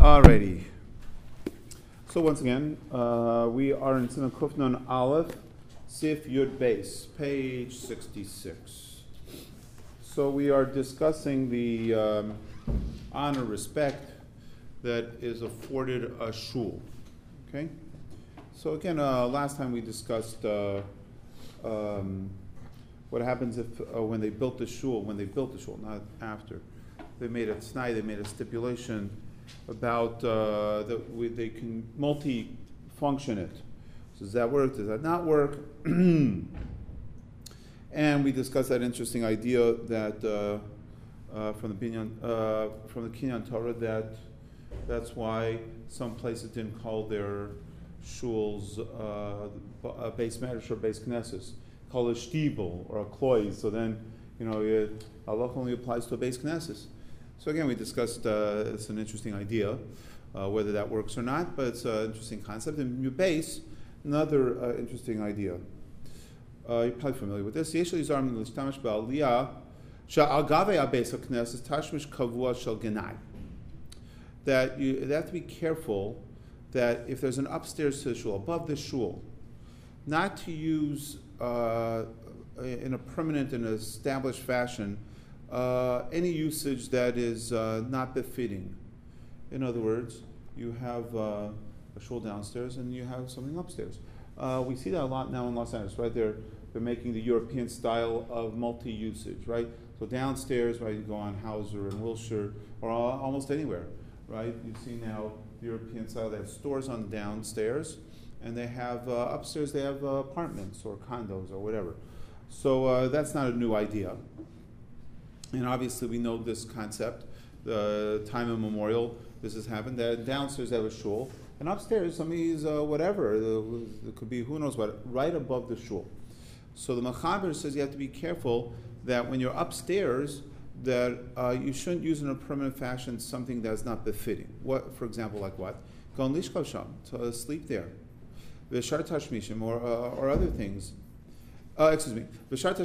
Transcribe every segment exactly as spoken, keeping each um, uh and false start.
Alrighty. So once again, uh, we are in Siman Kuf Nun Aleph, Sif Yud Beis, page sixty-six. So we are discussing the um, honor, respect that is afforded a shul. Okay. So again, uh, last time we discussed uh, um, what happens if uh, when they built the shul, when they built the shul, not after, they made a t'nai, they made a stipulation about uh, that we, they can multi-function it. So does that work? Does that not work? And we discussed that interesting idea that uh, uh, from the Binyan, uh, from the Kinyan Torah that that's why some places didn't call their shuls uh, a base medrash or base knesses, call it shtibel or a klois. So then, you know, it, Allah only applies to a base knesses. So again, we discussed, uh, it's an interesting idea, uh, whether that works or not, but it's an interesting concept. And base, another uh, interesting idea. Uh, you're probably familiar with this. That you, you have to be careful that if there's an upstairs to the shul, above the shul, not to use uh, in a permanent and established fashion Uh, any usage that is uh, not befitting. In other words, you have uh, a shul downstairs and you have something upstairs. Uh, we see that a lot now in Los Angeles, right? They're they're making the European style of multi-usage, right? So downstairs, right, you go on Hauser and Wilshire or all, almost anywhere, right? You see now the European style. They have stores on the downstairs, and they have uh, upstairs. They have uh, apartments or condos or whatever. So uh, that's not a new idea. And obviously we know this concept, the time immemorial, this has happened, that downstairs they have a shul, and upstairs somebody's uh, whatever, it could be who knows what, right above the shul. So the Mechaber says you have to be careful that when you're upstairs, that uh, you shouldn't use in a permanent fashion something that's not befitting. What, for example, like what? Go and lishkav sham, to sleep there. V'shar tashmishim, or, uh, or other things. Uh, excuse me.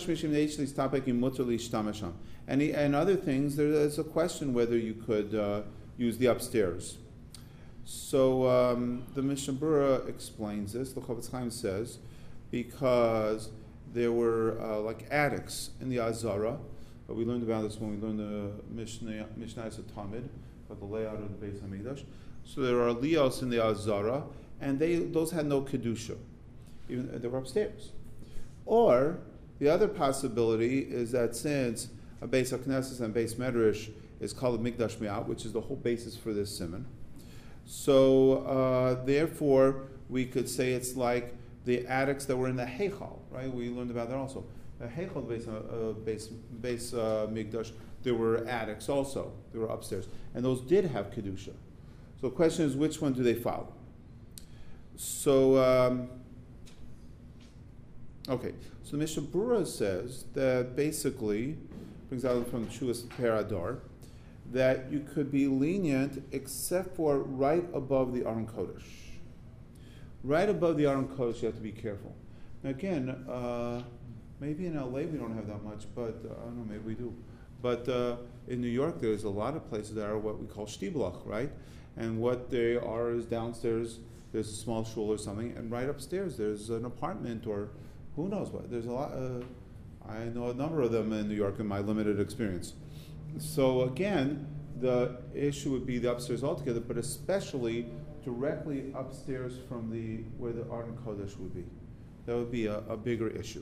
And, and other things, there's a question whether you could uh, use the upstairs. So um, the Mishnah Berurah explains this. The Chofetz Chaim says because there were uh, like attics in the Azara. But we learned about this when we learned the Mishnah Mishnah Tamid about the layout of the Beis Hamikdash. So there are lios in the Azara, and they those had no kedusha, even they were upstairs. Or the other possibility is that since a base of Knesset and base Medrash is called a Mikdash Mi'at, which is the whole basis for this simon, so uh, therefore we could say it's like the attics that were in the Heichal, right? We learned about that also. The Heichal base, uh, base, base uh, Mikdash, there were attics also. They were upstairs. And those did have Kedusha. So the question is, which one do they follow? So... Um, Okay, so the Mishnah Berurah says that basically, brings out from Chuvas Peradar, that you could be lenient except for right above the Aron Kodesh. Right above the Aron Kodesh, you have to be careful. Now again, uh, maybe in L A we don't have that much, but uh, I don't know, maybe we do. But uh, in New York, there's a lot of places that are what we call shtiblach, right? And what they are is downstairs, there's a small shul or something, and right upstairs there's an apartment or who knows what? There's a lot. Uh, I know a number of them in New York in my limited experience. So again, the issue would be the upstairs altogether, but especially directly upstairs from the where the Aron Kodesh would be. That would be a, a bigger issue.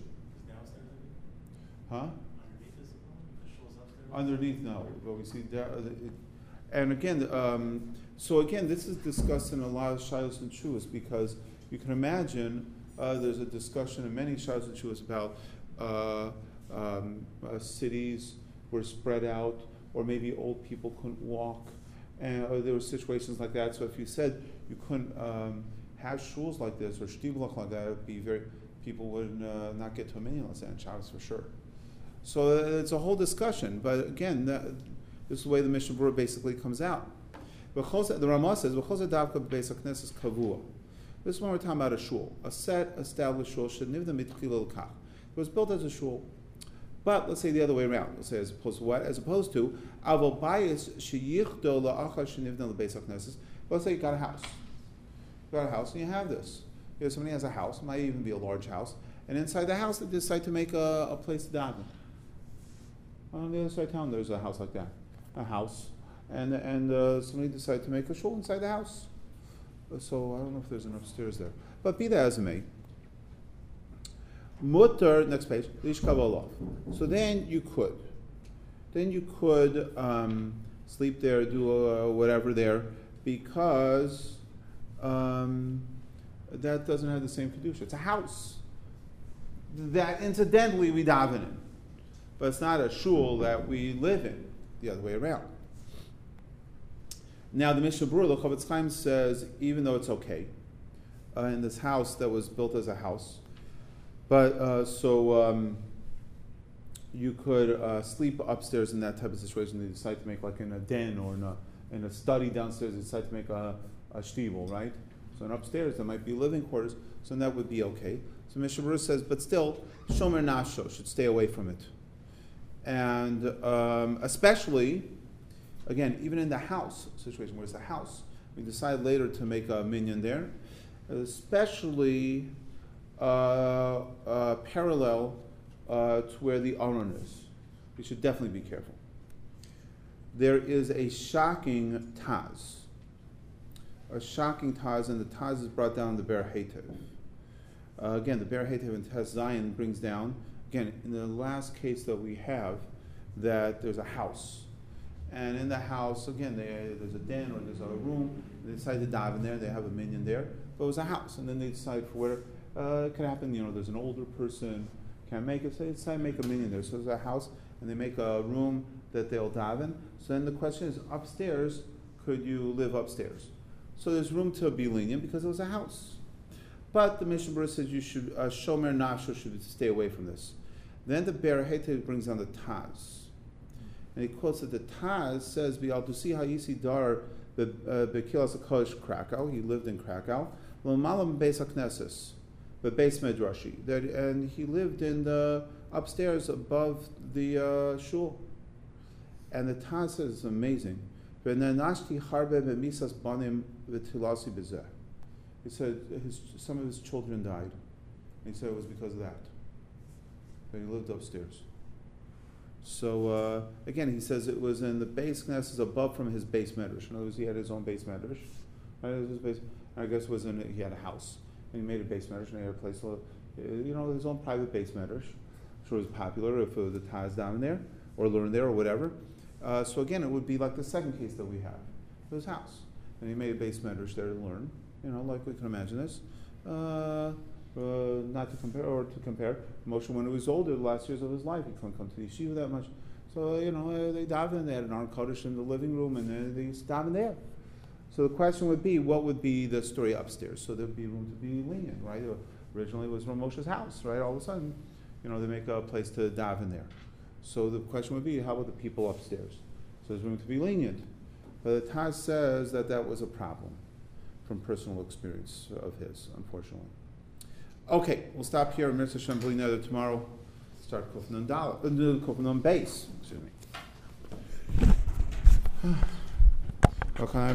Huh? Underneath, no. But we see there. And again, um, so again, this is discussed in a lot of shilos and shuas because you can imagine. Uh, there's a discussion in many shilos and shuas about uh, um, uh, cities were spread out, or maybe old people couldn't walk, and or there were situations like that. So if you said you couldn't um, have shuls like this or shtiblach like that, it would be very people would uh, not get to a minyan on Shabbos for sure. So uh, it's a whole discussion. But again, that, this is the way the Mishnah Berurah basically comes out. The Ramah says, "V'chol davka b'beis haknesses kavua." This is when we're talking about a shul, a set established shul. It was built as a shul, But let's say the other way around. Let's say as opposed to what? As opposed to Avol Bayis Sheyichdo La'achar Shenivna L'Beis HaKnesses. Let's say you got a house. You got a house and you have this. You know, somebody has a house, it might even be a large house, and inside the house they decide to make a, a place to daven. On the other side of town there's a house like that. A house. And and uh, somebody decided to make a shul inside the house. So I don't know if there's an upstairs there. But be that as it may. Mutter, next page, Lishkav Olav. So then you could. Then you could um, sleep there, do uh, whatever there, because um, that doesn't have the same kedusha. It's a house that incidentally we daven in. But it's not a shul that we live in, the other way around. Now the Mishnah Berurah, the Chavetz Chaim says, even though it's okay, uh, in this house that was built as a house, but uh, so um, you could uh, sleep upstairs in that type of situation. They decide to make like in a den or in a, in a study downstairs, they decide to make a, a shtibel, right? So in upstairs there might be living quarters, so that would be okay. So Mishnah Berurah says, but still, shomer nafsho, should stay away from it. And um, especially, again, even in the house situation, where it's a house, we decide later to make a minyan there, especially uh, uh, parallel uh, to where the aron is. We should definitely be careful. There is a shocking taz, a shocking taz, and the taz is brought down in the Ber Heitev. Uh, again, the Ber Heitev in Tez Zion brings down, again, in the last case that we have, that there's a house. And in the house, again, they, there's a den or there's a room. They decide to dive in there. They have a minyan there. But it was a house. And then they decide for where uh, it could happen. You know, there's an older person, can't make it. So they decide to make a minyan there. So there's a house, and they make a room that they'll dive in. So then the question is, upstairs, could you live upstairs? So there's room to be lenient because it was a house. But the Mishnah Berurah says you should, uh, shomer nafsho, should stay away from this. Then the Ber Heitev brings down the Taz. And he quotes that the Taz says, "V'altusi ha'isi dar bekilas hakodesh Krakow." He lived in Krakow. L'malam beis haknesses, but beis medrashi. That and he lived in the upstairs above the uh, shul. And the Taz says it's amazing. V'nanashti harbe bemisas banim v'tilasi bezeh. He said his, some of his children died. And he said it was because of that. But he lived upstairs. So uh, again, he says it was in the base knesses above from his base medrash. In other words, he had his own base medrash. Right? It was his base, I guess it was in he had a house and he made a base medrash and he had a place, you know, his own private base medrash. I'm sure it was popular if it was the Taz down there or learn there or whatever. Uh, so again, it would be like the second case that we have. It was his house, and he made a base medrash there to learn. You know, like we can imagine this. Uh, Uh, not to compare, or to compare, Moshe, when he was older, the last years of his life, he couldn't come to the yeshiva that much. So, you know, uh, they daven, they had an Aron Kodesh in the living room, and uh, they used to daven there. So the question would be, what would be the story upstairs? So there'd be room to be lenient, right? Uh, originally it was Moshe's house, right? All of a sudden, you know, they make a place to daven there. So the question would be, how about the people upstairs? So there's room to be lenient. But the Taz says that that was a problem from personal experience of his, unfortunately. Okay, we'll stop here. Mitzvah Shem B'li Neder tomorrow. Start Kuf Nun Daled, uh, Kuf Nun Beis. Excuse me. Okay.